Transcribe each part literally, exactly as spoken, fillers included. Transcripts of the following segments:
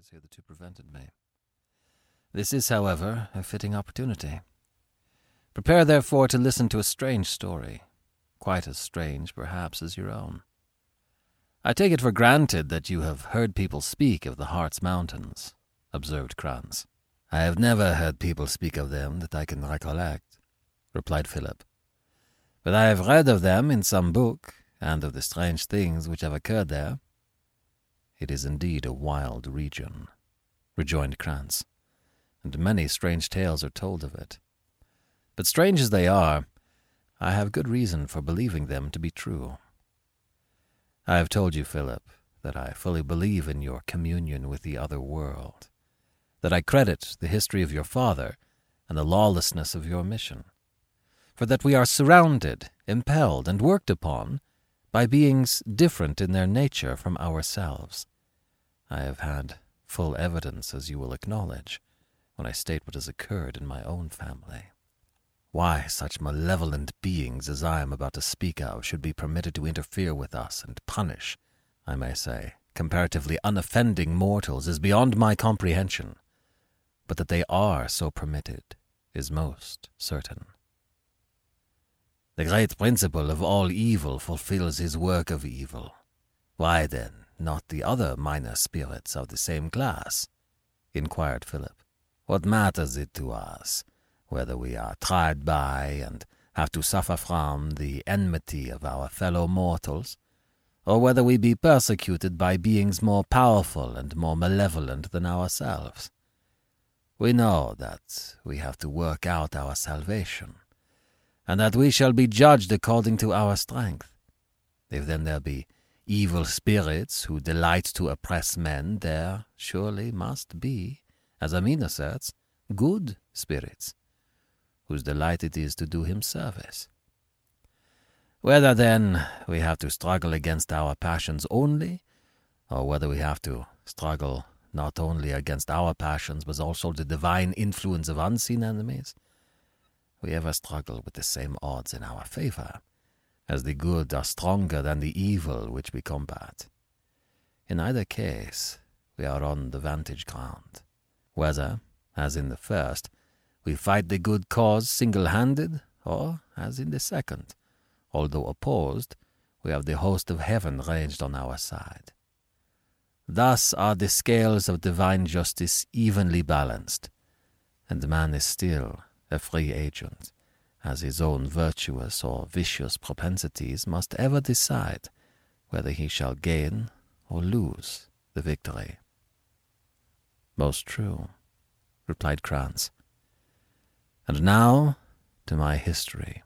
has hitherto prevented me. This is, however, a fitting opportunity. Prepare, therefore, to listen to a strange story, quite as strange, perhaps, as your own. I take it for granted that you have heard people speak of the Harz Mountains, observed Kranz. I have never heard people speak of them that I can recollect, replied Philip. But I have read of them in some book, and of the strange things which have occurred there. It is indeed a wild region, rejoined Kranz, and many strange tales are told of it. But strange as they are, I have good reason for believing them to be true. I have told you, Philip, that I fully believe in your communion with the other world, that I credit the history of your father and the lawlessness of your mission, for that we are surrounded, impelled, and worked upon by beings different in their nature from ourselves. I have had full evidence, as you will acknowledge, when I state what has occurred in my own family. Why such malevolent beings as I am about to speak of should be permitted to interfere with us and punish, I may say, comparatively unoffending mortals is beyond my comprehension, but that they are so permitted is most certain. The great principle of all evil fulfills his work of evil. Why, then, not the other minor spirits of the same class? Inquired Philip. What matters it to us whether we are tried by and have to suffer from the enmity of our fellow mortals, or whether we be persecuted by beings more powerful and more malevolent than ourselves? We know that we have to work out our salvation, and that we shall be judged according to our strength. If then there be evil spirits who delight to oppress men, there surely must be, as Amin asserts, good spirits, whose delight it is to do him service. Whether, then, we have to struggle against our passions only, or whether we have to struggle not only against our passions, but also the divine influence of unseen enemies, we ever struggle with the same odds in our favor, as the good are stronger than the evil which we combat. In either case, we are on the vantage ground, whether, as in the first, we fight the good cause single-handed, or, as in the second, although opposed, we have the host of heaven ranged on our side. Thus are the scales of divine justice evenly balanced, and man is still a free agent, as his own virtuous or vicious propensities must ever decide whether he shall gain or lose the victory. Most true, replied Kranz. And now to my history.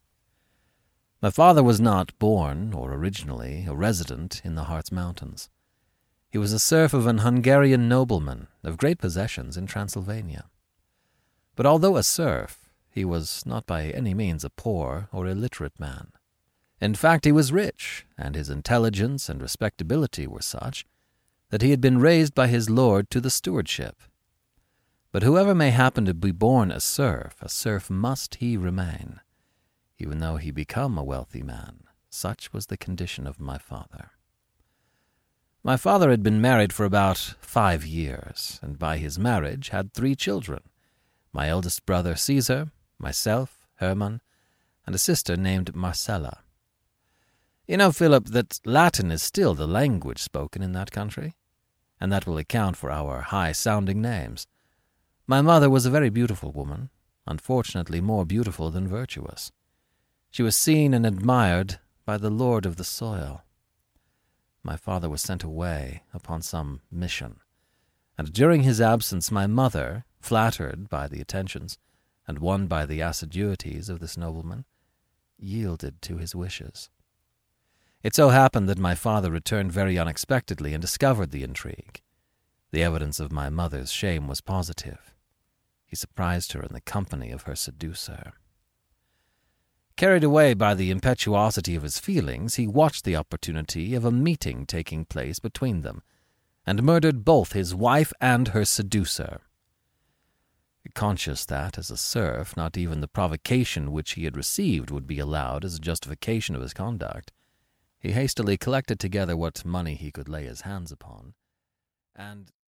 My father was not born, or originally, a resident in the Harz Mountains. He was a serf of an Hungarian nobleman of great possessions in Transylvania. But although a serf, he was not by any means a poor or illiterate man. In fact, he was rich, and his intelligence and respectability were such that he had been raised by his lord to the stewardship. But whoever may happen to be born a serf, a serf must he remain, even though he become a wealthy man. Such was the condition of my father. My father had been married for about five years, and by his marriage had three children, my eldest brother Caesar, myself, Hermann, and a sister named Marcella. You know, Philip, that Latin is still the language spoken in that country, and that will account for our high-sounding names. My mother was a very beautiful woman, unfortunately more beautiful than virtuous. She was seen and admired by the lord of the soil. My father was sent away upon some mission, and during his absence my mother, flattered by the attentions and won by the assiduities of this nobleman, yielded to his wishes. It so happened that my father returned very unexpectedly and discovered the intrigue. The evidence of my mother's shame was positive. He surprised her in the company of her seducer. Carried away by the impetuosity of his feelings, he watched the opportunity of a meeting taking place between them, and murdered both his wife and her seducer. Conscious that, as a serf, not even the provocation which he had received would be allowed as a justification of his conduct, he hastily collected together what money he could lay his hands upon, and